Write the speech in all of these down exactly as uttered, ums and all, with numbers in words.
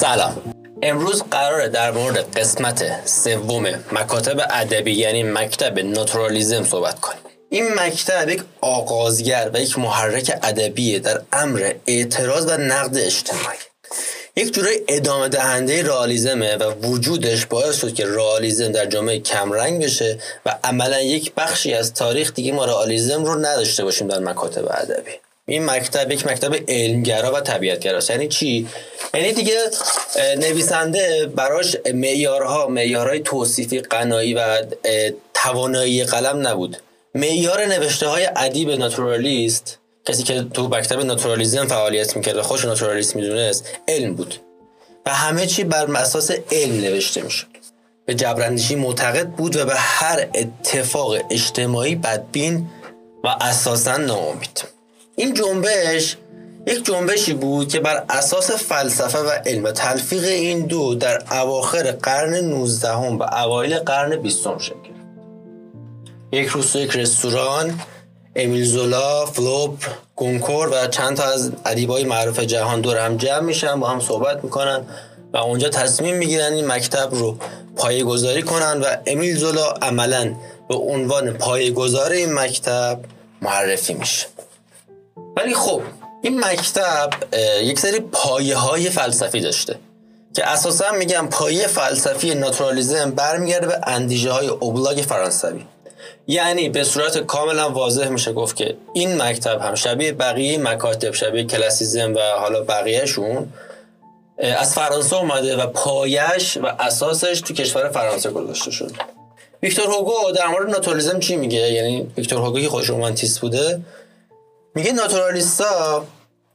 سلام. امروز قراره در مورد قسمت سوم مکاتب ادبی یعنی مکتب ناتورالیسم صحبت کنیم. این مکتب یک آغازگر و یک محرک ادبیه در امر اعتراض و نقد اجتماعی. یک جورای ادامه دهنده رئالیسمه و وجودش باعث شد که رئالیسم در جامعه کمرنگ بشه و عملا یک بخشی از تاریخ دیگه ما رئالیسم رو نداشته باشیم در مکاتب ادبی. این مکتب یک مکتب علمگرا و طبیعتگراست. یعنی چی؟ یعنی دیگه نویسنده براش معیارها معیارهای توصیفی قنایی و توانایی قلم نبود. معیار نوشته های ادیب ناتورالیست، کسی که تو مکتب ناتورالیسم فعالیت میکرد و خودش ناتورالیست میدونست، علم بود و همه چی بر اساس علم نوشته میشد. به جبراندیشی معتقد بود و به هر اتفاق اجتماعی بدبین و اساساً ناامید. این جنبش یک جنبشی بود که بر اساس فلسفه و علم و تلفیق این دو در اواخر قرن نوزدهم و اوایل قرن بیستم شکل گرفت. یک روز تو یک رستوران امیل زولا، فلوب، گونکور و چند تا از ادیبای معروف جهان دور هم جمع میشن، با هم صحبت میکنن و اونجا تصمیم میگیرن این مکتب رو پایه‌گذاری کنن و امیل زولا عملاً به عنوان پایه‌گذار این مکتب معرفی میشه. ولی خب این مکتب یک سری پایه های فلسفی داشته که اساسا میگم پایه فلسفی ناتورالیسم برمیگرده به اندیشه های اوبلاگ فرانسوی. یعنی به صورت کاملا واضح میشه گفت که این مکتب هم شبیه بقیه مکاتب، شبیه کلاسیسم و حالا بقیهشون، از فرانسه اومده و پایش و اساسش تو کشور فرانسه گذاشته شده. ویکتور هوگو در مورد ناتورالیسم چی میگه؟ یعنی ویکتور هوگو که خودش رومانتیست بوده، میگه ناتورالیستا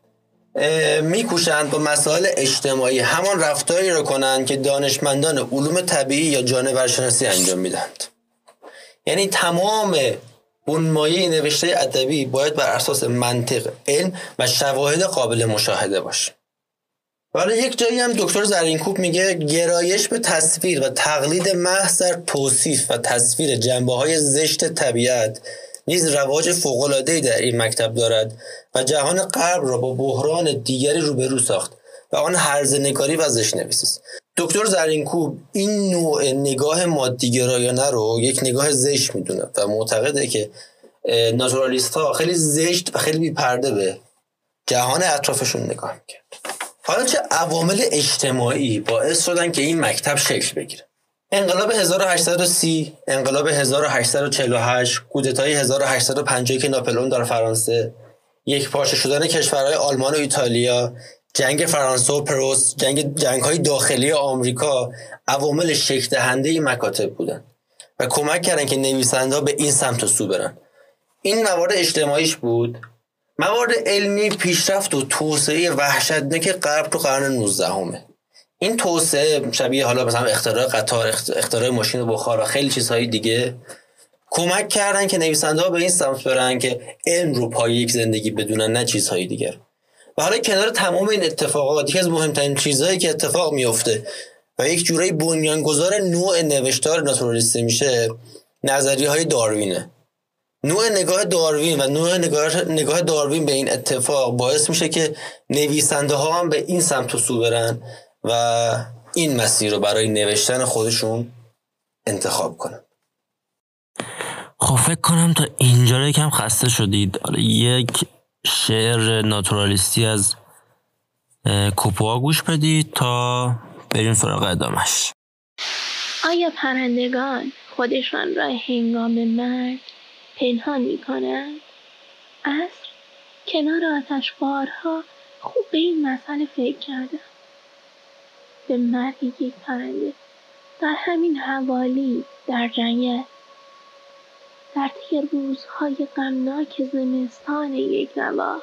میکوشند با مسائل اجتماعی همان رفتاری رو کنند که دانشمندان علوم طبیعی یا جانورشناسی انجام میدهند. یعنی تمام بنمایه نوشته ادبی باید بر اساس منطق، علم و شواهد قابل مشاهده باشه. ولی یک جایی هم دکتر زرینکوب میگه گرایش به تصویر و تقلید محض در توصیف و تصویر جنبه‌های زشت طبیعت نیز رواج فوق‌العاده‌ای در این مکتب دارد و جهان غرب را با بحران دیگری روبرو ساخت و آن هرزه‌نگاری و زشت‌نویسی است. دکتر زرینکوب این نوع نگاه مادی‌گرایانه رو یک نگاه زشت میدونه و معتقده که ناتورالیست‌ها خیلی زشت و خیلی بی‌پرده به جهان اطرافشون نگاه می‌کرد. حالا چه عوامل اجتماعی باعث شدن که این مکتب شکل بگیره؟ انقلاب هزار و هشتصد و سی، انقلاب هزار و هشتصد و چهل و هشت، کودتای هزار و هشتصد و پنجاه که ناپلئون در فرانسه، یک پارچه شدن کشورهای آلمان و ایتالیا، جنگ فرانسه و پروس، جنگ جنگ‌های داخلی آمریکا عوامل شکل دهنده این مکاتب بودن و کمک کردن که نویسنده‌ها به این سمت و سو برن. این موارد اجتماعیش بود. موارد علمی، پیشرفت و توسعه وحشتناک غرب تو قرن نوزدهم. این توسعه شبیه حالا مثلا اختراع قطار، اختراع ماشین بخار و خیلی چیزهای دیگه کمک کردن که نویسنده‌ها به این سمت برن که علم رو پای یک زندگی بدونن، نه چیزهای دیگر. و حالا کنار تمام این اتفاقات، یکی از مهمترین چیزهایی که اتفاق میفته و یک جورایی بنیانگذار نوع نوشتار ناتورالیستی میشه، نظریه‌های داروینه. نوع نگاه داروین و نوع نگاه, نگاه داروین به این اتفاق باعث میشه که نویسنده‌ها هم به این سمت و سو برن و این مسیر رو برای نوشتن خودشون انتخاب کنن. خب فکر کنم تا اینجا یکم خسته شدید. حالا یک شعر ناتورالیستی از کوپوا گوش بدید تا بریم سراغ ادامش. آیا پرندگان خودشان را هنگام مرگ پنهان می کنند؟ عصر کنار آتش بارها خوب به این مسئله فکر کردم. به مرگ یک پرنده در همین حوالی در جنگل، در طی روزهای غمناک زمستان یک نواخت.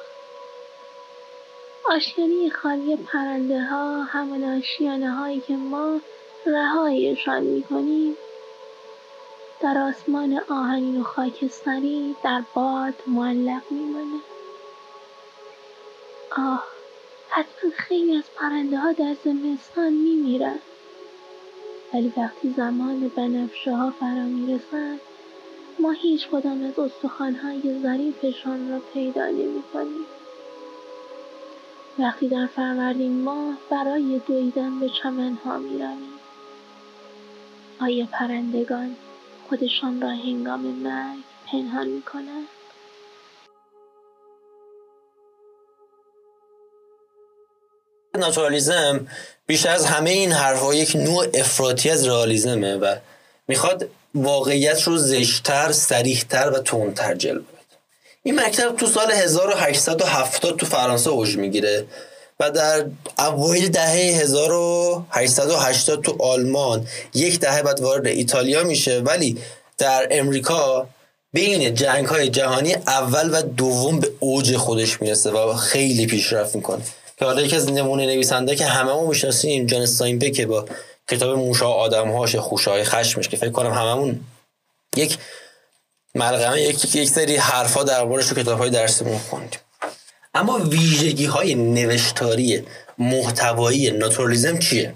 آشیانه خالی پرنده ها همان آشیانه هایی که ما رهایشان می کنیم. در آسمان آهنین و خاکستری در باد معلق میمانه. آه، حتما خیلی از پرنده ها در زمستان میمیرن، ولی وقتی زمان بنفشه ها فرا میرسند ما هیچ کدام از استخوان‌های ظریفشان را پیدا نمی‌کنیم. وقتی در فروردین ماه برای دویدن به چمن‌ها می‌رویم، آیا پرندگان خودشان را هنگام مرگ پنهان می‌کنند؟ ناتورالیسم بیشتر از همه این حرف‌ها یک نوع افراطی از رئالیسمه و میخواد واقعیت رو زشت‌تر، صریح‌تر و تندتر جلوه بده. این مکتب تو سال هزار و هشتصد و هفتاد تو فرانسه اوج میگیره و در اوایل دهه هزار و هشتصد و هشتاد تو آلمان، یک دهه بعد وارد ایتالیا میشه، ولی در امریکا بین جنگ‌های جهانی اول و دوم به اوج خودش میرسه و خیلی پیشرفت میکنه. که حالا یکی از نمونه نویسنده که هممون میشناسیم جان استاینبک که با کتاب موشا آدم‌هاش، خوشه‌های خشمش، که فکر کنم هممون یک ملغمه یک یک سری حرفا دربارش تو کتاب‌های درسیمون خوندیم. اما ویژگی‌های نوشتاری محتوایی ناتورالیسم چیه؟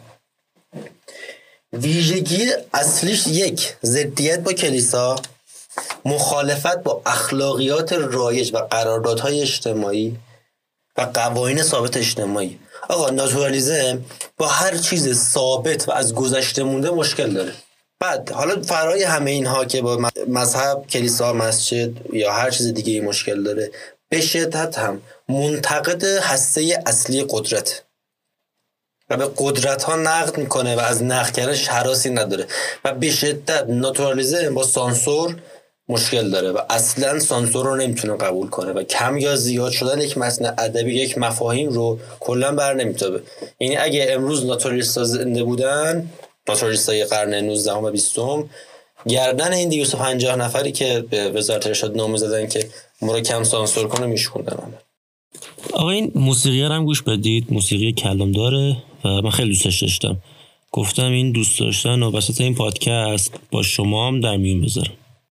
ویژگی اصلیش یک، ضدیت با کلیسا، مخالفت با اخلاقیات رایج و قراردادهای اجتماعی و قوانین ثابت اجتماعی. آقا ناتورالیسم با هر چیز ثابت و از گذشته مونده مشکل داره. بعد حالا فرای همه اینها که با مذهب، کلیسا، مسجد یا هر چیز دیگه ای مشکل داره، به شدت هم منتقد هسته اصلی قدرت و به قدرت ها نقد میکنه و از نقد کردنش هراسی نداره و به شدت ناتورالیسم با سانسور مشکل داره و اصلا سانسور رو نمیتونه قبول کنه و کم یا زیاد شدن یک متن ادبی، یک مفاهیم رو کلا بر نمیتابه. یعنی اگه امروز ناتورالیست‌ها زنده بودن، ناتورالیست‌های قرن نوزدهم و بیستم، گردن این دویست و پنجاه نفری که به وزارت ارشاد نامه زدن که ما رو کم سانسور کنه میشوندن. آقا این موسیقی رو هم گوش بدید، موسیقی کلام داره و من خیلی دوستش داشتم. گفتم این دوست داشتن و وسط این پادکست با شما هم در میون بذارم.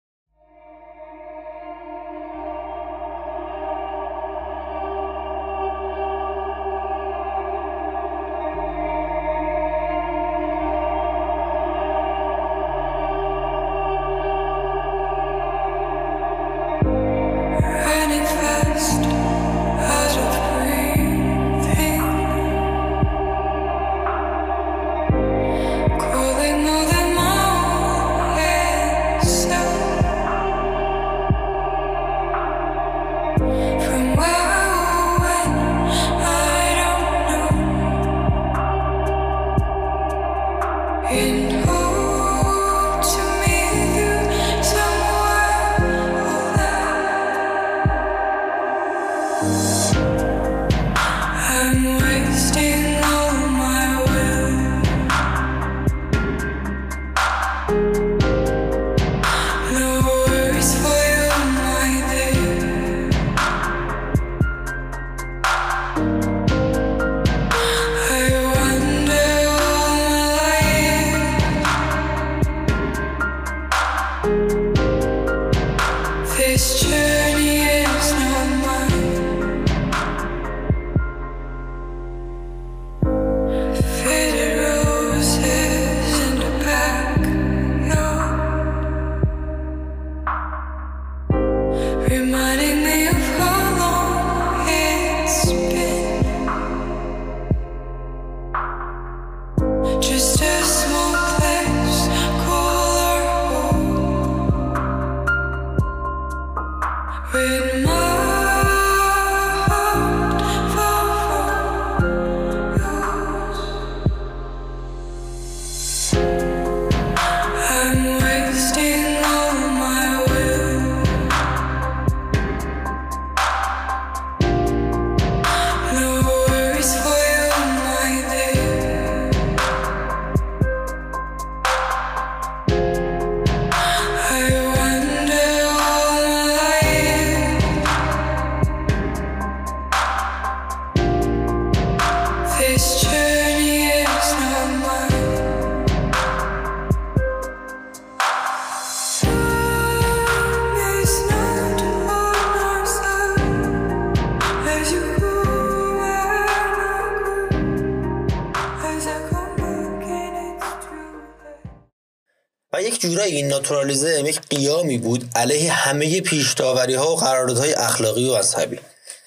و یک جورایی این ناتورالیسم یک قیامی بود علیه همه پیش‌داوری‌ها و قراردادهای اخلاقی و مذهبی.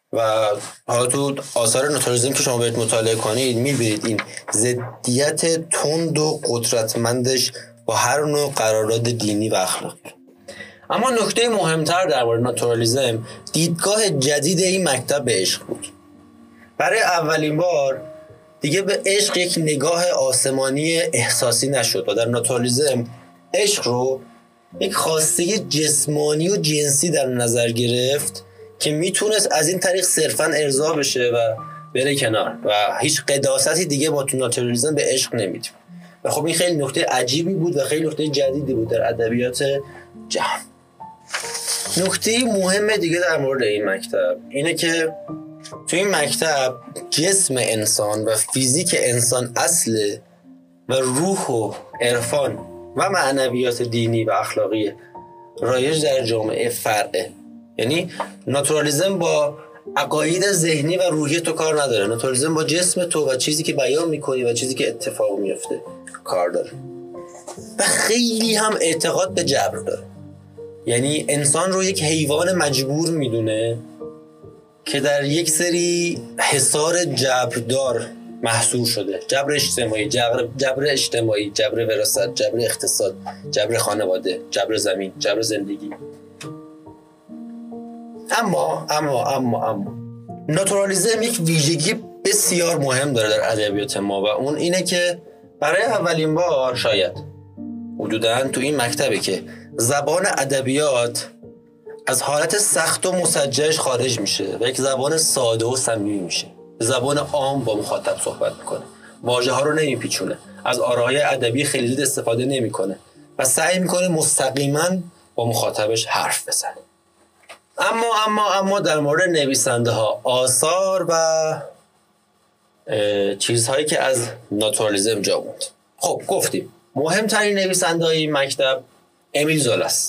و حالا تو آثار ناتورالیسم که شما برید مطالعه کنید میبینید این ضدیت تند و قدرتمندش با هر نوع قرارداد دینی و اخلاقی. اما نکته مهمتر در مورد ناتورالیسم دیدگاه جدید این مکتب به عشق بود. برای اولین بار دیگه به عشق یک نگاه آسمانی احساسی نشد و در ناتورالیسم عشق رو یک خواسته جسمانی و جنسی در نظر گرفت که میتونست از این طریق صرفاً ارضا بشه و بره کنار و هیچ قداستی دیگه با تو ناتورالیسم به عشق نمیدیم. و خب این خیلی نکته عجیبی بود و خیلی نکته جدیدی بود در ادبیات جهان. نکته مهم دیگه در مورد این مکتب اینه که تو این مکتب جسم انسان و فیزیک انسان اصله و روح و عرفان و معنویات دینی و اخلاقی رایج در جامعه فرعه. یعنی ناتورالیسم با عقاید ذهنی و روحی تو کار نداره، ناتورالیسم با جسم تو و چیزی که بیان میکنی و چیزی که اتفاق میفته کار داره و خیلی هم اعتقاد به جبر داره. یعنی انسان رو یک حیوان مجبور میدونه که در یک سری حصار جبردار محصور شده، جبر اجتماعی، جبر, جبر اجتماعی، جبر وراثت، جبر اقتصاد، جبر خانواده، جبر زمین، جبر زندگی. اما اما اما اما ناتورالیسم یک ویژگی بسیار مهم داره در ادبیات ما و اون اینه که برای اولین بار شاید حدوداً تو این مکتبه که زبان ادبیات از حالت سخت و مسجعش خارج میشه و یک زبان ساده و صمیمی میشه. زبان عام با مخاطب صحبت میکنه، واژه ها رو نمیپیچونه، از آراهای ادبی خیلی زیاد استفاده نمیکنه و سعی میکنه مستقیما با مخاطبش حرف بزنه. اما اما اما در مورد نویسنده ها، آثار و چیزهایی که از ناتورالیسم جا موند. خب گفتیم مهمترین نویسنده های این مکتب امیل زولا است.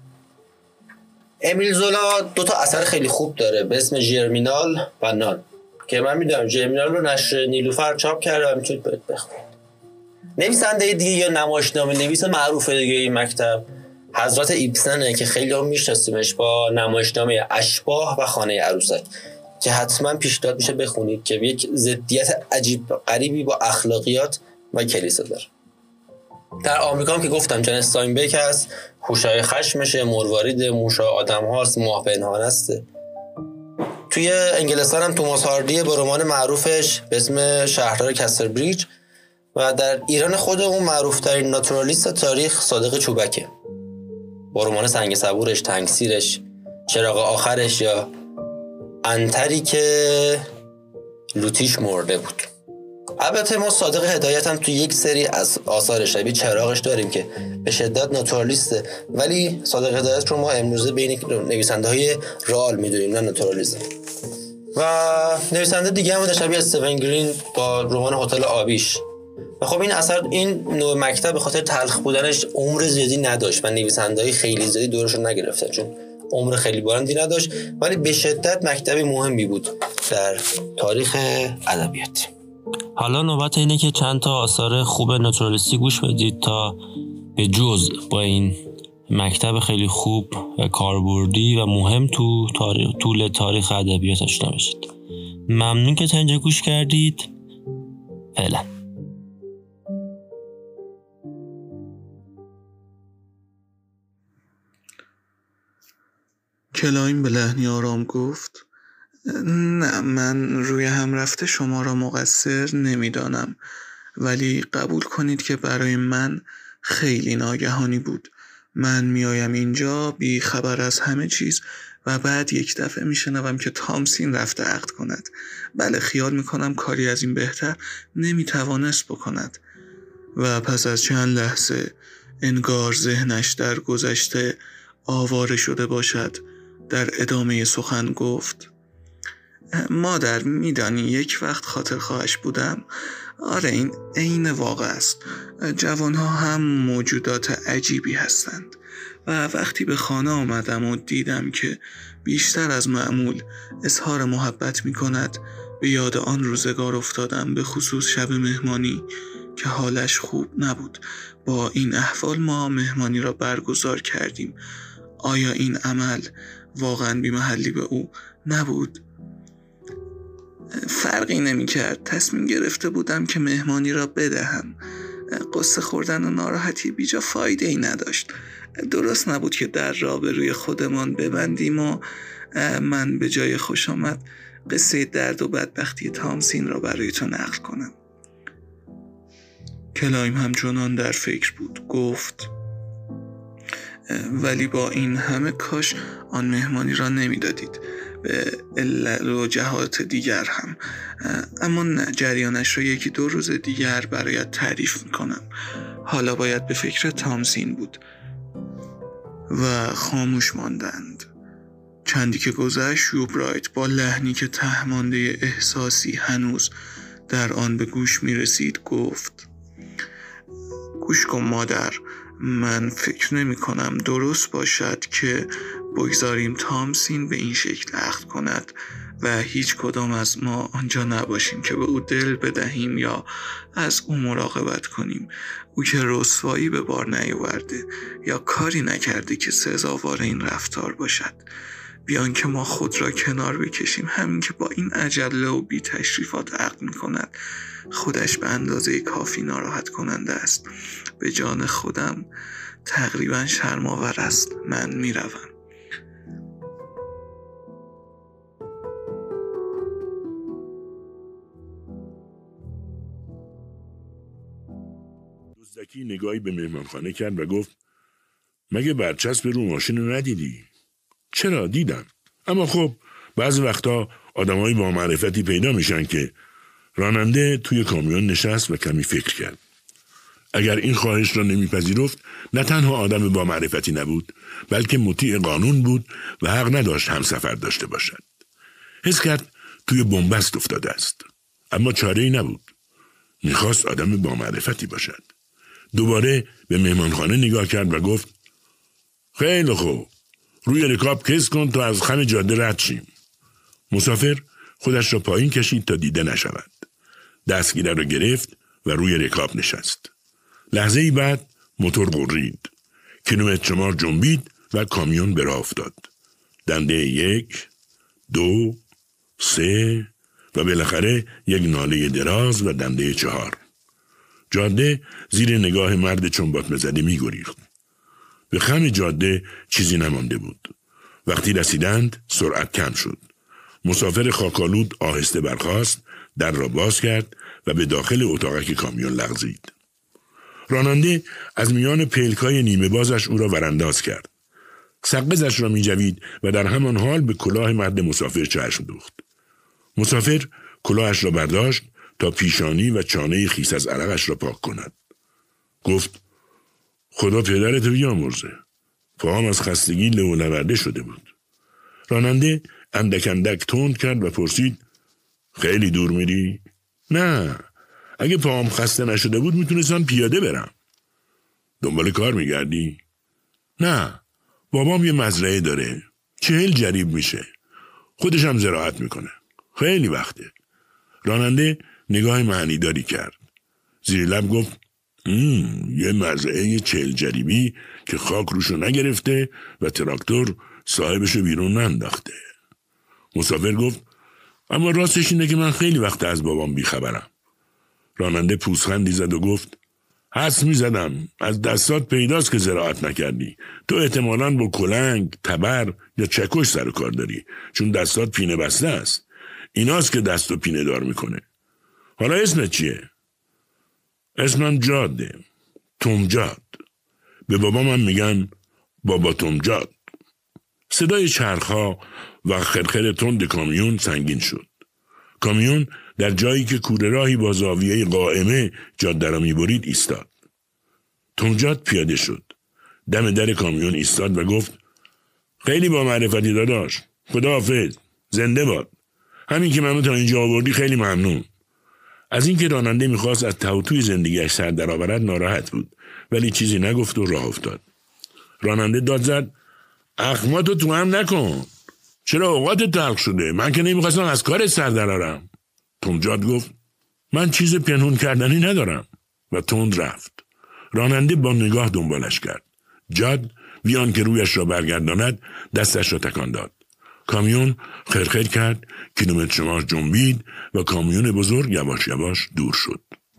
امیل زولا دو تا اثر خیلی خوب داره به اسم ژرمینال و نان که من میدونم ژرمینال رو نشر نیلوفر چاپ کرده و میتونید برید بخونید. نویسنده دیگه یا نمایشنامه نویس معروف دیگه این مکتب حضرت ایبسنه که خیلی هم میشناسیمش با نمایشنامه اشباح و خانه عروسک که حتما پیشنهاد میشه بخونید که یک ضدیت عجیب غریبی با اخلاقیات و کلیسا داره. در آمریکا هم که گفتم جان استاینبک هست، هوشای خشمشه، مروارید، موشا آدم هاست، ماه پنهان است. توی انگلستان هم توماس هاردی با رمان معروفش به اسم شهردار کسل بریج و در ایران خودمون معروف ترین ناتورالیست تاریخ صادق چوبکه با رمان سنگ صبورش، تنگسیرش، چراغ آخرش یا انتری که لوتیش مرده بود. البته ما صادق هدایت هم تو یک سری از آثار شبیه چراغش داریم که به شدت ناتورالیسته، ولی صادق هدایت رو ما امروزه بین نویسنده های رئال میدونیم نه ناتورالیسم. و نویسنده دیگه هم شبیه استیون گرین با رمان هتل آبیش. و خب این اثر این نوع مکتب به خاطر تلخ بودنش عمر زیادی نداشت و نویسنده‌های خیلی زیادی دورش رو نگرفتن چون عمر خیلی بلندی نداشت، ولی به شدت مکتب مهمی بود در تاریخ ادبیات. حالا نوبت اینه که چند تا آثار خوب ناتورالیستی گوش بدید تا به جز با این مکتب خیلی خوب و کاربردی و مهم تو تاریخ، طول تاریخ ادبیات آشنا بشید. ممنون که تا اینجا گوش کردید. فعلا. کلایم به لحنی آرام گفت: نه، من روی هم رفته شما را مقصر نمیدانم، ولی قبول کنید که برای من خیلی ناگهانی بود. من میایم اینجا بی خبر از همه چیز و بعد یک دفعه میشنوم که تامسین رفته عقد کند. بله، خیال میکنم کاری از این بهتر نمیتوانست بکند. و پس از چند لحظه انگار ذهنش در گذشته آواره شده باشد در ادامه سخن گفت: مادر، میدانی یک وقت خاطر خواهش بودم. آره، این عین واقع است. جوانها هم موجودات عجیبی هستند. و وقتی به خانه آمدم و دیدم که بیشتر از معمول اظهار محبت می کند، به یاد آن روزگار افتادم، به خصوص شب مهمانی که حالش خوب نبود. با این احوال ما مهمانی را برگزار کردیم. آیا این عمل واقعا بی محلی به او نبود؟ فرقی نمی کرد. تصمیم گرفته بودم که مهمانی را بدهم. قصه خوردن و ناراحتی بیجا فایده ای نداشت. درست نبود که در را به روی خودمان ببندیم و من به جای خوش آمد قصه درد و بدبختی تامسین را برای تو نقل کنم. کلایم همچنان در فکر بود. گفت ولی با این همه کاش آن مهمانی را نمی دادید، به علل و جهات دیگر هم. اما نه، جریانش را یکی دو روز دیگر برایت تعریف می کنم. حالا باید به فکر تامسین بود. و خاموش ماندند. چندی که گذشت شوبرایت با لحنی که ته مانده احساسی هنوز در آن به گوش می رسید گفت گوش کن مادر، من فکر نمی کنم درست باشد که بگذاریم تامسین به این شکل عقد کند و هیچ کدام از ما آنجا نباشیم که به او دل بدهیم یا از او مراقبت کنیم. او که رسوایی به بار نیاورده یا کاری نکرده که سزاوار این رفتار باشد. بیان که ما خود را کنار بکشیم، همین که با این عجله و بی تشریفات عقد می کند خودش به اندازه کافی ناراحت کننده است. به جان خودم تقریبا شرم‌آور است. من می روم. دزدکی نگاهی به مهمانخانه کرد و گفت مگه برچسب رو ماشین رو ندیدی؟ چرا؟ دیدم. اما خب بعضی وقتا آدمایی با معرفتی پیدا میشن که راننده توی کامیون نشست و کمی فکر کرد. اگر این خواهش را نمیپذیرفت نه تنها آدم با معرفتی نبود بلکه مطیع قانون بود و حق نداشت همسفر داشته باشد. حس کرد توی بنبست افتاده است. اما چاره‌ای نبود. میخواست آدم با معرفتی باشد. دوباره به مهمانخانه نگاه کرد و گفت خیلی خوب، روی رکاب کس کن تا از خم جاده رد شیم. مسافر خودش را پایین کشید تا دیده نشود. دستگیره را گرفت و روی رکاب نشست. لحظه ای بعد موتور غرید. کیلومتر شمار جنبید و کامیون به راه افتاد. دنده یک، دو، سه و بالاخره یک ناله دراز و دنده چهار. جاده زیر نگاه مرد چنباتمه زده می گریخت. به خم جاده چیزی نمانده بود. وقتی رسیدند سرعت کم شد. مسافر خاکالود آهسته برخاست، در را باز کرد و به داخل اتاقک کامیون لغزید. راننده از میان پلکای نیمه بازش او را ورانداز کرد. سقزش را می جوید و در همان حال به کلاه مرد مسافر چشم دوخت. مسافر کلاهش را برداشت تا پیشانی و چانه خیس از عرقش را پاک کند. گفت خدا پدرت بیامرزه. پاهم از خستگی لو نورده شده بود. راننده اندک اندک تند کرد و پرسید خیلی دور میری؟ نه، اگه پاهم خسته نشده بود میتونستم پیاده برم. دنبال کار میگردی؟ نه، بابام یه مزرعه داره. چهل جریب میشه. خودش هم زراعت میکنه. خیلی وقته. راننده نگاه معنیداری کرد. زیر لب گفت یه مزرعه چهل جریبی که خاک روشو نگرفته و تراکتور صاحبشو بیرون ننداخته. مسافر گفت اما راستش اینه که من خیلی وقت از بابام بیخبرم. راننده پوزخندی زد و گفت حدس میزدم از دستات پیداست که زراعت نکردی. تو احتمالاً با کلنگ، تبر یا چکش سر کار داری، چون دستات پینه بسته است. ایناست که دستو پینه دار میکنه. حالا اسمت چیه؟ اسمم جاده. تومجاد. به بابام میگن بابا تومجاد. صدای چرخها و خرخر تند کامیون سنگین شد. کامیون در جایی که کوره راهی با زاویه قائمه جاده را میبرید ایستاد. تومجاد پیاده شد. دم در کامیون ایستاد و گفت خیلی با معرفتی داداش. خداحافظ. زنده باد. همین که منو تا اینجا آوردی خیلی ممنون. از اینکه راننده میخواست از توتوی زندگیش سر درآورد ناراحت بود، ولی چیزی نگفت و راه افتاد. راننده داد زد اخماتو تو هم نکن. چرا اوقات تلخ شده؟ من که نمیخواستم از کارت سر درارم. تومجاد گفت من چیز پنهون کردنی ندارم و تند رفت. راننده با نگاه دنبالش کرد. جاد بیان که رویش را برگرداند دستش را تکان داد. کامیون خرخر کرد، کیلومتر شمار جنبید و کامیون بزرگ یواش یواش دور شد.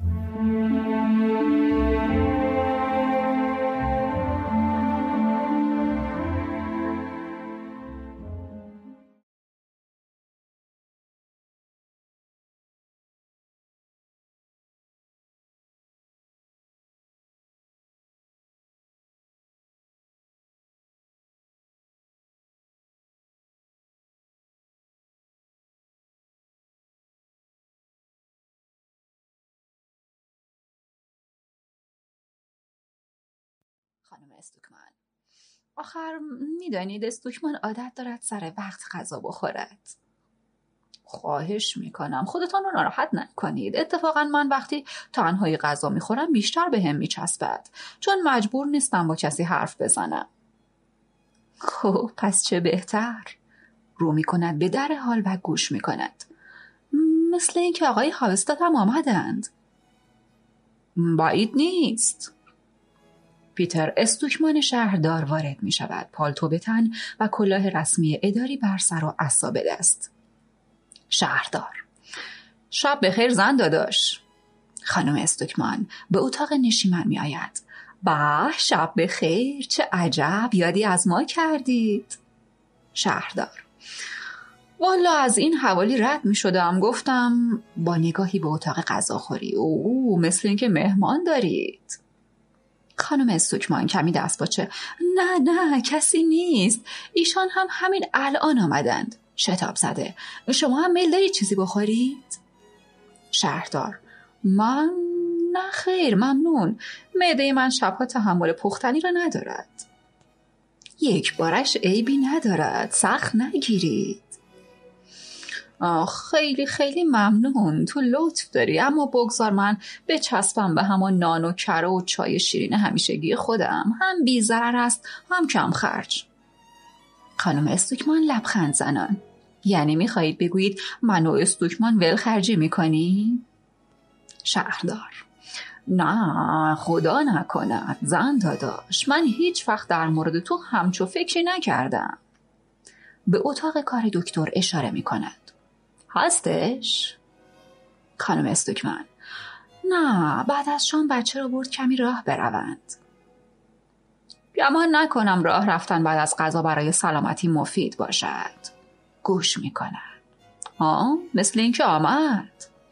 خانم استوکمان، آخر میدانید استوکمان عادت دارد سر وقت غذا بخورد. خواهش میکنم خودتان رو ناراحت نکنید. اتفاقا من وقتی تنهایی غذا میخورم بیشتر به هم میچسبد، چون مجبور نیستم با کسی حرف بزنم. خب پس چه بهتر. رو میکند به در حال و گوش میکند. مثل این که آقای هاوستاد هم آمدند. بعید نیست. پیتر استوکمان شهردار وارد می شود، پالتو به تن و کلاه رسمی اداری بر سر و عصا به دست. شهردار: شب بخیر زن داداش. خانم استوکمان به اتاق نشیمن می آید. به شب بخیر، چه عجب یادی از ما کردید. شهردار: والا از این حوالی رد می شدم، گفتم با نگاهی به اتاق غذاخوری او مثل این که مهمان دارید. خانم استوکمان کمی دست باچه: نه نه کسی نیست، ایشان هم همین الان آمدند. شتاب زده: شما هم میل دارید چیزی بخورید؟ شهردار: من نه خیر ممنون، معده من شبها تحمل پختنی را ندارد. یک بارش عیبی ندارد، سخت نگیرید. خیلی خیلی ممنون، تو لطف داری، اما بگذار من بچسبم به همان نان و کره و چای شیرین همیشگی خودم، هم بی ضرر است هم کم خرج. خانم استوکمان لبخند زنان: یعنی میخواهید بگویید من و استوکمان ولخرجی میکنی؟ شهردار: نه خدا نکند زن داداش، من هیچ وقت در مورد تو همچو فکری نکردم. به اتاق کار دکتر اشاره میکند. هستش؟ خانم استوکمان: نه بعد از شام بچه رو برد کمی راه بروند. گمان نکنم راه رفتن بعد از غذا برای سلامتی مفید باشد. گوش میکند. آه مثل این که آمد.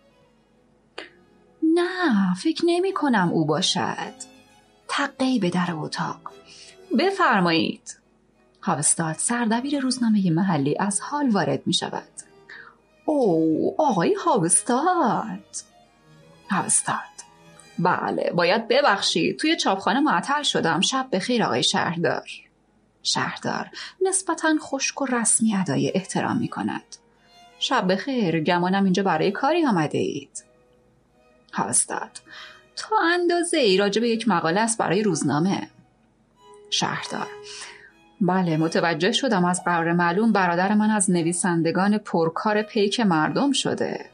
نه فکر نمی کنم او باشد. تقی به در اتاق. بفرمایید. هاوستاد سردبیر روزنامه محلی از حال وارد می شود. او آقای هاوستاد. هاوستاد: بله باید ببخشید، توی چاپخانه معطل شدم. شب بخیر آقای شهردار. شهردار نسبتاً خشک و رسمی ادای احترام می کند. شب بخیر، گمانم اینجا برای کاری آمده اید. هاوستاد: تا اندازه ای راجع به یک مقاله است برای روزنامه. شهردار: بله متوجه شدم، از قرار معلوم برادر من از نویسندگان پرکار پیک مردم شده.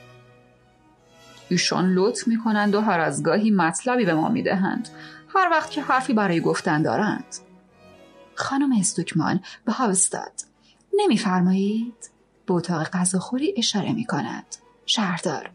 ایشان لطف می کنند و هر از گاهی مطلبی به ما می دهند، هر وقت که حرفی برای گفتن دارند. خانم استوکمان به هاوستاد: نمی فرمایید؟ به اتاق غذاخوری اشاره می کند. شهردار: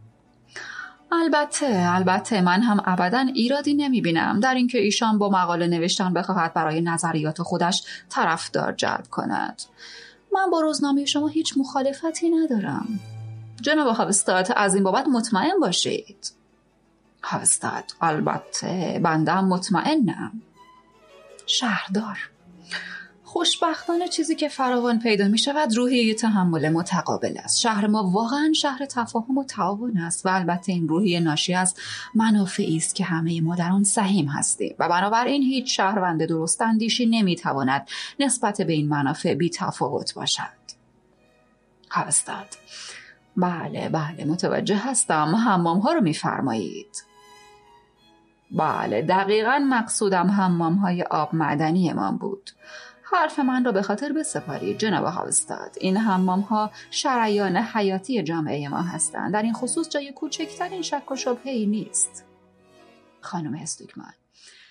البته البته من هم ابداً ایرادی نمی بینم در اینکه ایشان با مقاله نوشتن بخواهد برای نظریات خودش طرفدار جلب کند. من با روزنامه شما هیچ مخالفتی ندارم. جناب هاوستاد از این بابت مطمئن باشید. هاوستاد: البته بنده هم مطمئنم. شهردار: خوشبختانه چیزی که فراوان پیدا می شود روحیه تحمل متقابل است. شهر ما واقعا شهر تفاهم و تعاون است و البته این روحیه ناشی از منافعی است که همه ما در آن سهیم هستیم و بنابراین هیچ شهروند درست اندیشی نمی تواند نسبت به این منافع بی تفاوت باشد. هاوستاد: بله بله متوجه هستم، حمام ها رو می فرمایید. بله دقیقاً مقصودم حمام های آب معدنی من بود. حرف من را به خاطر بسپارید جناب هاوستاد، این حمام ها شریان حیاتی جامعه ما هستند، در این خصوص جای کوچکترین شک و شبهه‌ای نیست. خانم استوکمان: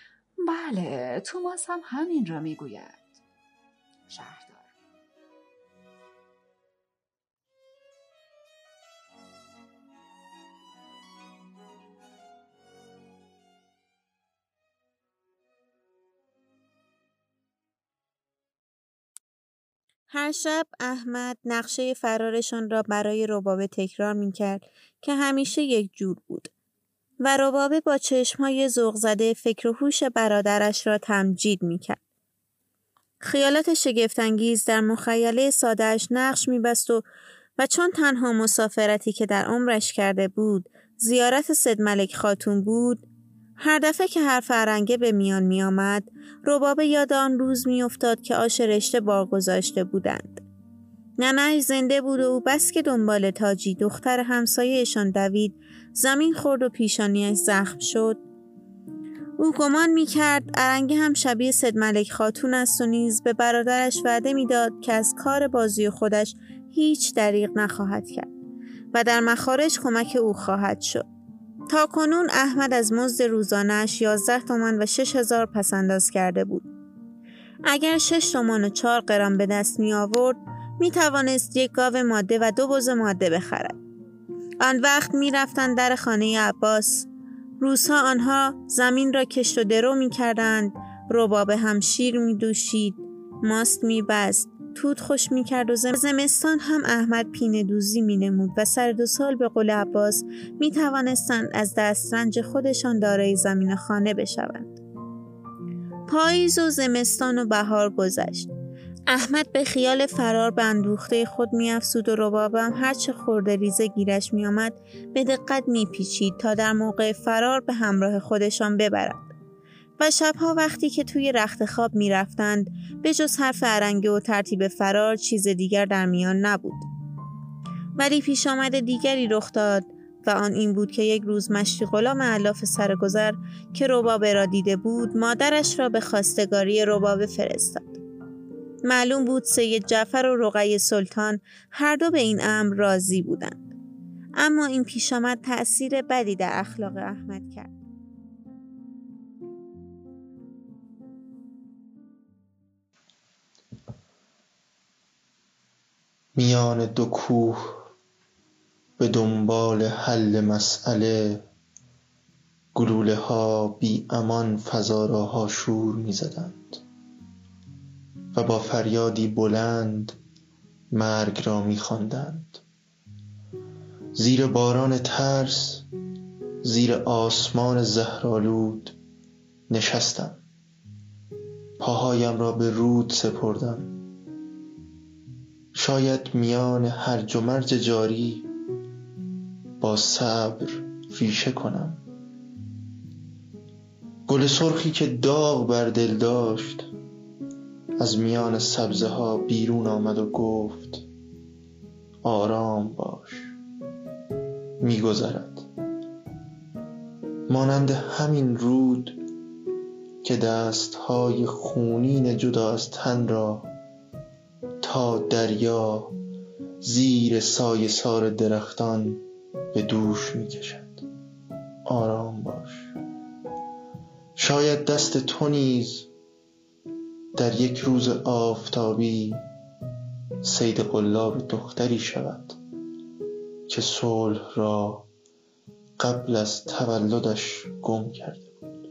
بله توماس هم همین را میگوید. شهردار: هر شب احمد نقشه فرارشان را برای ربابه تکرار می‌کرد که همیشه یک جور بود و ربابه با چشم‌های ذوق زده فکر و هوش برادرش را تمجید می‌کرد. خیالات شگفت‌انگیز در مخیله ساده‌اش نقش می‌بست و و چون تنها مسافرتی که در عمرش کرده بود زیارت سدملک خاتون بود، هر دفعه که حرف ارنگه به میان می آمد، ربابه یاد آن روز می افتاد که آش رشته بار گذاشته بودند. ننه‌اش زنده بود و او بس که دنبال تاجی دختر همسایه‌شان دوید، زمین خورد و پیشانیش زخم شد. او گمان می کرد ارنگه هم شبیه سدملک خاتون است و نیز به برادرش وعده می داد که از کار بازی خودش هیچ دریغ نخواهد کرد و در مخارج کمک او خواهد شد. تا کنون احمد از مزد روزانه‌اش یازده تومان و شش هزار پسنداز کرده بود. اگر شش تومان و چهار قران به دست می آورد، می توانست یک گاو ماده و دو بز ماده بخرد. آن وقت می رفتند در خانه عباس. روزها آنها زمین را کشت و درو می کردند، ربابه هم شیر می دوشید، ماست می بست، توت خوش می کرد و زمستان هم احمد پینه دوزی می نمود و سر دو سال به قول عباس می توانستند از دسترنج خودشان دارای زمین خانه بشوند. پاییز و زمستان و بهار گذشت. احمد به خیال فرار به اندوخته خود می افسود و ربابه هم هرچه خورده ریزه گیرش می آمد به دقت می پیچید تا در موقع فرار به همراه خودشان ببرد. و شبها وقتی که توی رخت خواب می رفتند به جز حرف ارنگه و ترتیب فرار چیز دیگر در میان نبود. ولی پیش آمد دیگری رخ داد و آن این بود که یک روز مشتی غلام علاف سرگذر که ربابه را دیده بود مادرش را به خواستگاری ربابه فرستاد. معلوم بود سید جعفر و رقیه سلطان هر دو به این امر راضی بودند. اما این پیش آمد تأثیر بدی در اخلاق احمد کرد. میان دو کوه به دنبال حل مسئله، گلوله ها بی امان فضا را هاشور می زدند و با فریادی بلند مرگ را می خواندند. زیر باران ترس، زیر آسمان زهرآلود نشستم، پاهایم را به رود سپردم. شاید میان هرج و مرج جاری با صبر ریشه کنم. گل سرخی که داغ بر دل داشت از میان سبزه ها بیرون آمد و گفت آرام باش، میگذرد. مانند همین رود که دستهای خونین جدا از تن را تا دریا زیر سایه سار درختان به دوش می کشد. آرام باش. شاید دست تو نیز در یک روز آفتابی صید قلاب دختری شود که صلح را قبل از تولدش گم کرده بود.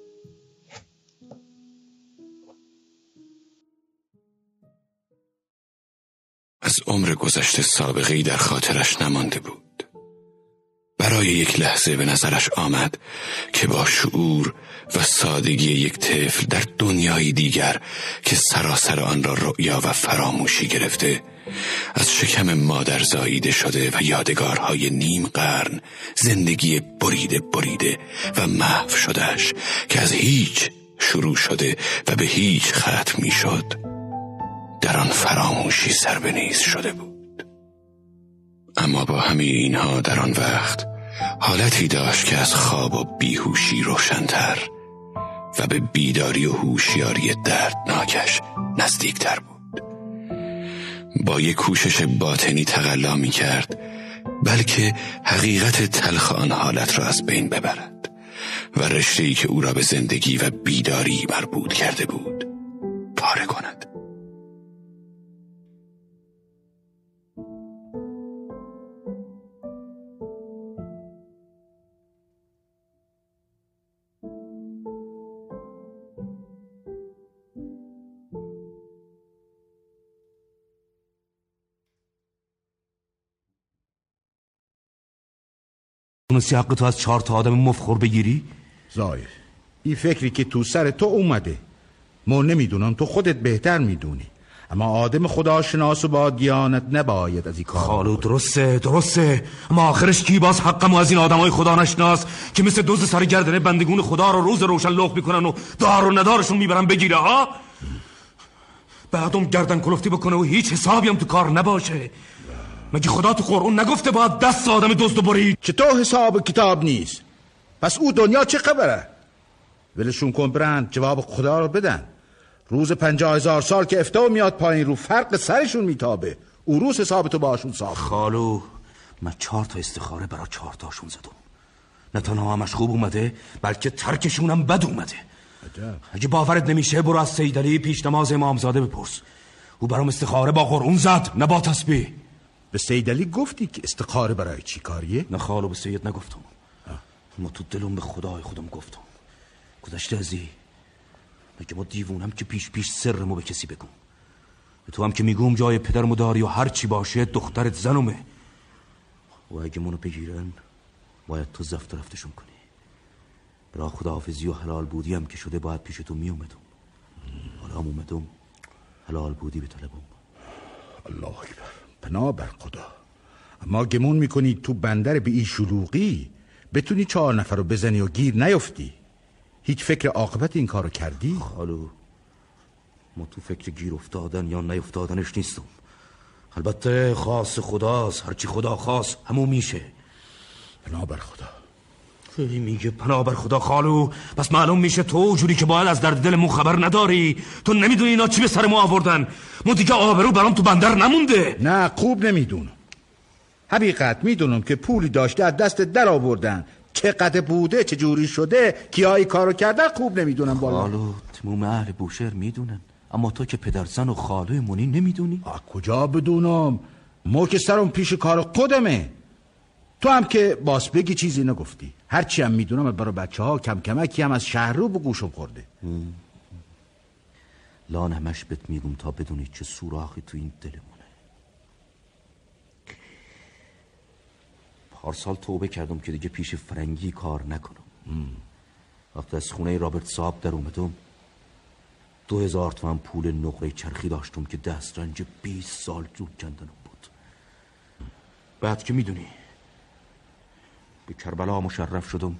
از عمر گذشته سابقه‌ای در خاطرش نمانده بود. برای یک لحظه به نظرش آمد که با شعور و سادگی یک طفل در دنیای دیگر که سراسر آن را رؤیا و فراموشی گرفته، از شکم مادر زاییده شده و یادگارهای نیم قرن زندگی بریده بریده و محو شدهش که از هیچ شروع شده و به هیچ ختم می شد، در آن فراموشی سر به نیز شده بود. اما با همه اینها در آن وقت حالتی داشت که از خواب و بیهوشی روشن‌تر و به بیداری و هوشیاری دردناکش نزدیکتر بود. با یک کوشش باطنی تقلا می کرد بلکه حقیقت تلخ آن حالت را از بین ببرد و رشته‌ای که او را به زندگی و بیداری مربوط کرده بود پاره کند. تونستی حق تو از چهار تا آدم مفخور بگیری؟ زایر، این فکری که تو سر تو اومده، ما نمیدونم، تو خودت بهتر میدونی، اما آدم خداشناس و با دیانت نباید از این کار. خالو درسته درسته، اما آخرش کی باز حقمو از این آدمای خدا نشناس که مثل دوز سر گردنه بندگون خدا رو روز روشن لخت میکنن و دار و ندارشون میبرن بگیره ها؟ بعدم گردن کلفتی بکنه و هیچ حسابی هم تو کار نباشه. مگه خدا تو قرآن نگفته باید دست آدم دزد برید؟ چطور حساب کتاب نیست؟ پس او دنیا چه خبره؟ ولشون کن برند، جواب خدا رو بدن. روز پنجاه هزار سال که افتاو میاد پایین رو فرق سرشون میتابه، او روز حسابتو باشون ساخت. خالو من چهار تا استخاره برای چهار تاشون زدم، نه تنها همش خوب اومده بلکه ترکشونم بد اومده. عجب. اگه باورت نمیشه برو از سید علی پیش نماز امامزاده بپرس، او برام استخاره با قرآن زد نه با تسبیح. به سید علی گفتی که استخاره برای چی کاریه؟ نه خالو به سید نگفتم، اما تو دلم به خدای خودم گفتم. گذشته ازی مگه ما دیوونم که پیش پیش سرمو به کسی بگم؟ به تو هم که میگم جای پدرمو داری و هر چی باشه دخترت زنمه، و اگه منو بگیرن باید تو زفت رفتشون کنی. برا خداحافظی و حلال بودی هم که شده باید پیش تو می اومدم، حالا هم اومدم حلال بودی به طلبم. الله اکبر، پناه بر خدا. اما گمون میکنی تو بندر به این شلوغی بتونی چهار نفر رو بزنی و گیر نیفتی؟ هیچ فکر عاقبت این کارو کردی؟ خالو ما تو فکر گیر افتادن یا نیفتادنش نیستم، البته خاص خداست، هرچی خدا خواست همون میشه. پناه بر خدا. خیلی میگه پناه بر خدا خالو، پس معلوم میشه تو جوری که باید از درد دلمون خبر نداری. تو نمیدونی اینا چی به سر ما آوردن، ما دیگه آبرو برام تو بندر نمونده. نه خوب نمیدونم، حقیقت میدونم که پولی داشته از دست در آوردن، چقدر بوده چه جوری شده کیایی کارو کردن خوب نمیدونم. بالا خالو تموم اهل بوشهر میدونن، اما تو که پدرزن و خالوی منی نمیدونی. کجا بدونم، ما که سرم پیش کار خودمه. تو هم که باس بگی چیزی نگفتی، هرچی هم میدونم برای بچه ها کم کمکی هم از شهر رو به گوشم خورده. لان همش بهت میگم تا بدونی چه سوراخی تو این دلمونه. پارسال توبه کردم که دیگه پیش فرنگی کار نکنم. وقتی از خونه رابرت صاحب در اومدم دو هزار تومن پول نقره چرخی داشتم که دسترنج بیست سال جون کندنم بود. بعد که میدونی به کربلا مشرف شدم،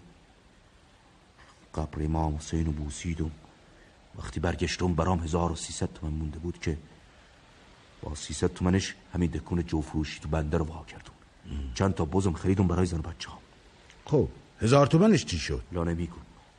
قبر امام حسین رو بوسیدم. وقتی برگشتم برام هزار و سیصد تومن مونده بود که با سیصد تومنش همین دکون جوفروشی تو بنده رو وا کردم. چند تا بزم خریدم برای زن و بچه هم. خب هزار تومنش چی شد؟ لا نمیگم.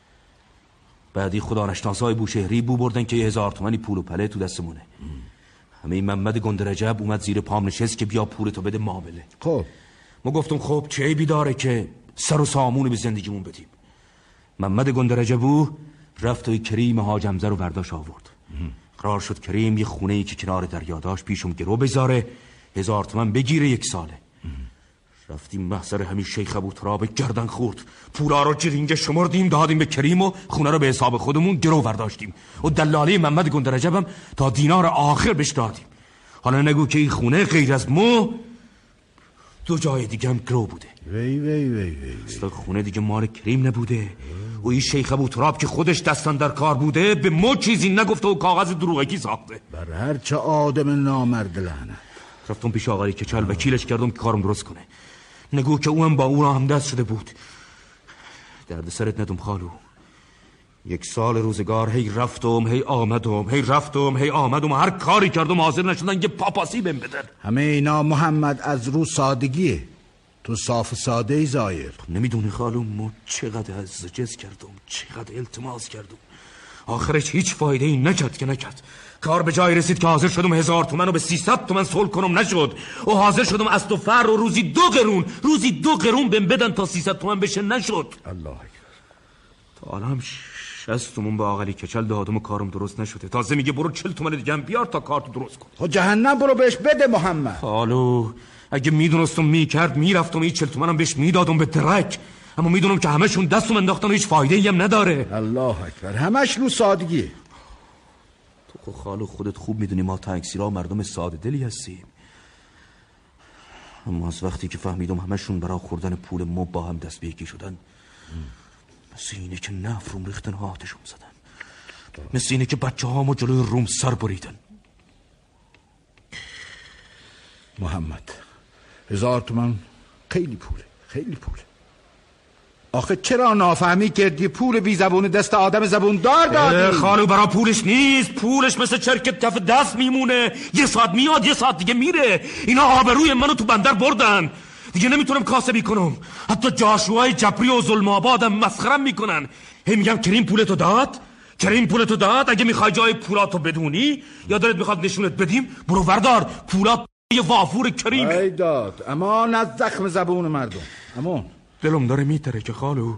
بعدی خدا نشناسای بوشهری بو بردن که یه هزار تومنی پول و پله تو دستمونه. همه این محمد گندرجب اومد زیر پام نشست که بیا پولتو بده معامله. خب ما گفتم خب چه عیبی داره که سر و سامون به زندگیمون بدیم. محمد گندرجبو رفت و کریم حاج حمزه رو برداشت آورد. قرار شد کریم یه خونه ای که کنار دریا داشت پیشم گرو بذاره، هزار تومن بگیره یک ساله. رفتیم محضر همین شیخ ابو تراب گردن خورد، پولا رو جرینگه شمردیم دادیم به کریم و خونه رو به حساب خودمون گرو برداشتیم و دلالی محمد گندرجبم تا دینار آخر بهش دادیم. حالا نگو که این خونه غیر از مو دو جای دیگه هم گرو بوده. وی وی وی وی اصلا خونه دیگه مال کریم نبوده و این شیخ ابو تراب که خودش دستان در کار بوده به مو چیزی نگفته و کاغذ دروغکی ساخته. بر هر چه آدم نامرد لعنت. رفتم پیش آقای کچل وکیلش کردم که کارم درست کنه. نگو که او هم با او را همدست شده بود. درد سرت ندم خالو، یک سال روزگار هی رفتم هی آمدم هی رفتم هی آمدم و هر کاری کردم حاضر نشدن یه پاپاسی بهم بدن. همه اینا محمد از رو سادگیه، تو صاف ساده ای زایر. نمیدونی خالو ما چقدر از جز کردم، چقدر التماس کردم، آخرش هیچ فایده ای نکرد که نکرد. کار به جای رسید که حاضر شدم هزار تومن رو به سیصد تومن صلح کنم، نشد. و حاضر شدم از تو فر رو روزی دو قرون روزی دو قرون بهم بدن تا سیصد تومن بشه، نشد. الله اکبر. تا حالا هم شصت تومن به آقای کچل دادم و کارم درست نشده. تازه میگه برو چهل تومن دیگه هم بیار تا کارتو درست کن. خب جهنم برو بهش بده محمد. حالو اگه میدونستم میکرد میرفتم این چهل تومنم بهش میدادم به درک، اما میدونم که همشون دستم انداختن و هیچ فایده ای هم نداره. الله اکبر. همش رو سادگیه. تو خالو خودت خوب میدونی ما تانکسیرا مردم ساده دلی هستیم. اما از وقتی که فهمیدم همشون برای خوردن پول ما با هم دست به یکی شدن، مثل اینه که نفرم ریختن و آتشون زدن، مثل اینه که بچه هامو جلوی روم سر بریدن. محمد، هزار تومن خیلی پوله، خیلی پوله. آخه چرا نافهمی کردی؟ پول بی زبون دست آدم زبون دار دادی. خالو برا پولش نیست، پولش مثل چرکت کف دست میمونه، یه ساعت میاد یه ساعت دیگه میره. اینا آبروی منو تو بندر بردن، دیگه نمیتونم کاسبی کنم. حتی جاشوهای جبری و ظلم آبادم مسخرم میکنن. هی میگم کریم پولتو داد، کریم پولتو داد. اگه میخوای جای پولاتو بدونی یا دلت میخواد نشونت بدیم، برو وردار پولات یه وافور کریمه. ای داد امان از زخم زبون مردم، امان. دلم داره میتره که خالو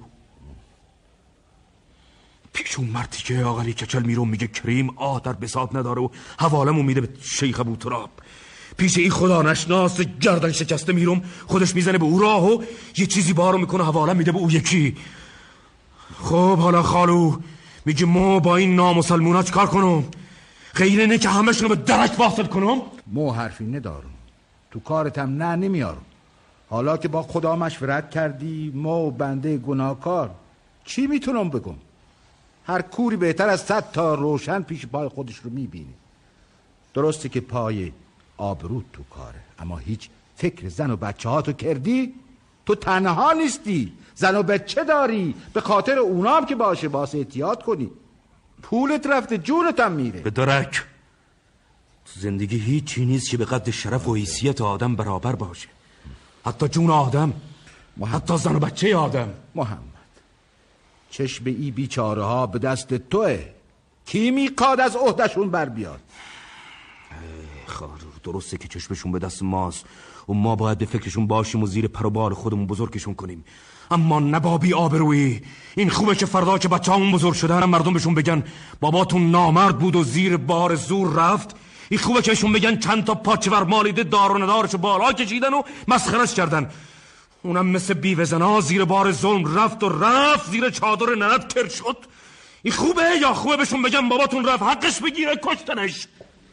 پیش اون مردی که آقلی کچل میرم میگه کریم آه در بساط نداره و حوالمو میده به شیخ ابو تراب. پیش این خدا نشناس گردن شکسته میرم، خودش میزنه به او راه و یه چیزی بارو میکنه حوالم میده به او یکی. خب حالا خالو میگه ما با این نامسلمونا چکار کنم؟ غیر اینه که همشونو به درک واصل کنم؟ مو حرفی ندارم، تو کارتم نه نمیارم. حالا که با خدا مشورت کردی، ما بنده گناهکار چی میتونم بگم؟ هر کوری بهتر از صد تا روشن پیش پای خودش رو میبینی. درسته که پای آبرود تو کاره، اما هیچ فکر زن و بچه ها تو کردی؟ تو تنها نیستی، زن و بچه داری، به خاطر اونام که باشه باس احتیاط کنی. پولت رفته جونت هم میره. به درک تو زندگی هیچی نیست که به قد شرف و حیثیت آدم برابر باشه، حتی جون آدم، محمد. حتی زن و بچه آدم. محمد، چشم ای بیچاره ها به دست توه، کی میقاد از عهدشون بر بیاد؟ خالو درسته که چشمشون به دست ماست و ما باید به فکرشون باشیم و زیر پر و بال خودمون بزرگشون کنیم، اما نبابی آبرویی. این خوبه که فردا که بچه همون بزرگ شدن مردم بهشون بگن باباتون نامرد بود و زیر بار زور رفت. این خوبه که بهشون بگن چند تا پاچه ور مالیده دار و ندارشو بالا کشیدن و مسخرش کردن. اونم مثل بیوه‌زنا زیر بار ظلم رفت و رفت زیر چادر ننت کر شد. این خوبه یا خوبه بهشون بگن باباتون رفت حقش بگیره کشتنش؟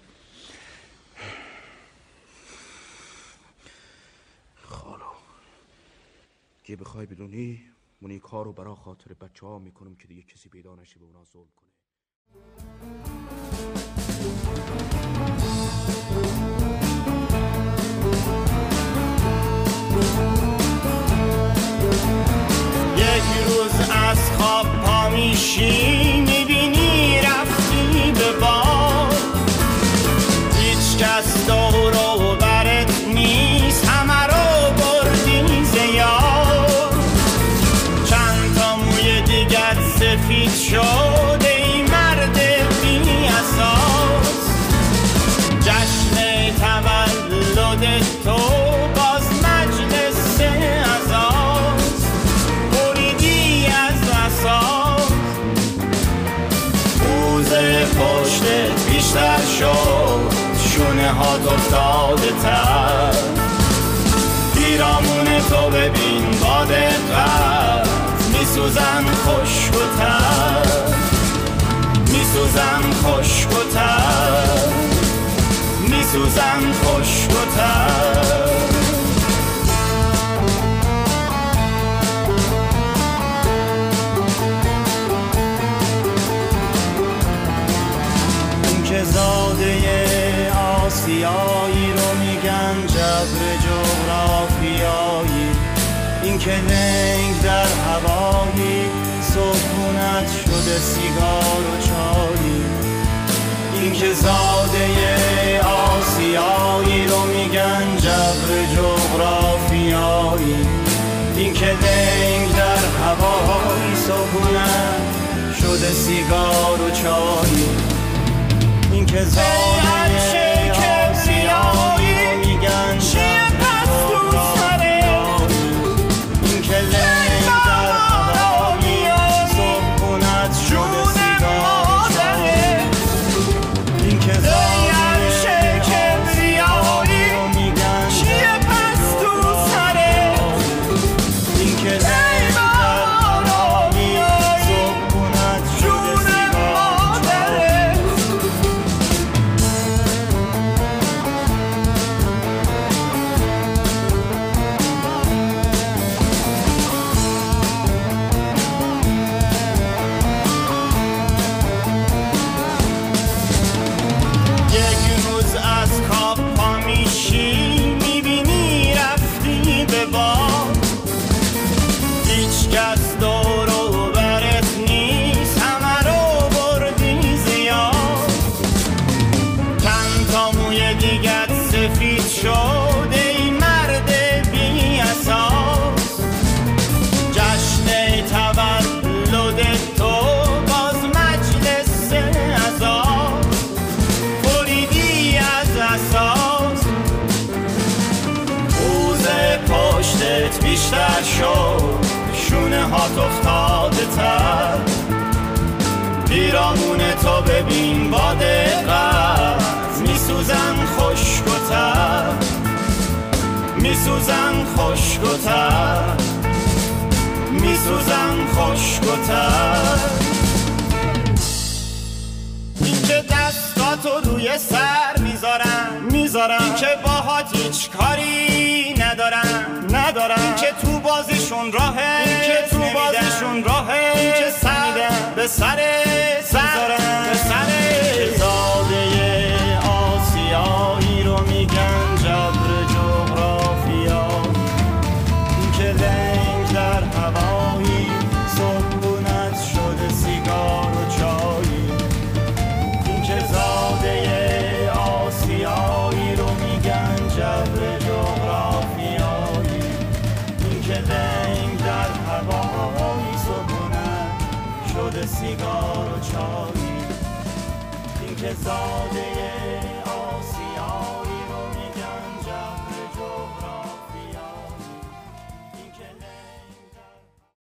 خالو که بخوای بدونی من این کار رو برای خاطر بچه ها میکنم که دیگه کسی پیدا نشه به اونا ظلم کنه. یک روز از خواب پا میشی میبینی رفتی به بار، هیچ کس دور و برت نیست، همه رو بردی زیاد. چند تا موی دیگت سفید شد ای مرد بی اساس، جشن تولد تو باز مجلس عزاست، بریدی از اساس. موزه پشتت بیشتر شد، شونه ها افتاده تر، پیرامون تو ببین با دقت، میسوزن خشک و تر، میسوزن خشک و تر، میسوزن خشک و تر. این که زاده آسیایی رو میگن جبر جغرافیایی، این که لنگ در هوایی سکونت شده سیگار و چایی، این که زاده آسیایی رو میگن جبر جغرافیایی، این که لنگ در هوایی سکونت شده سیگار و چایی، این که زاده آسیایی رو میگن جبر بویت بیشتر شد، شونه هات افتاده تر، پیرامون تو ببین با دقت، میسوزن خشک و تر، میسوزن خشک و تر، میسوزن خشک و تر. این که دستاتو روی سر میذارن میذارن، این که باهات هیچ کاری ندارن ندارن، این که تو بازیشون راهه، این که تو بازیشون راهه، این که سر به سر سر به سر زاده آسیایی رو میگن جبر جغرافیایی، این که لنگ در هوایی صبحونت شده سیگار و چایی، این که زاده آسیایی رو میگن جبر جغرافیایی، این که لنگ در هوایی صبحونت شده سیگار و چایی، این که زاده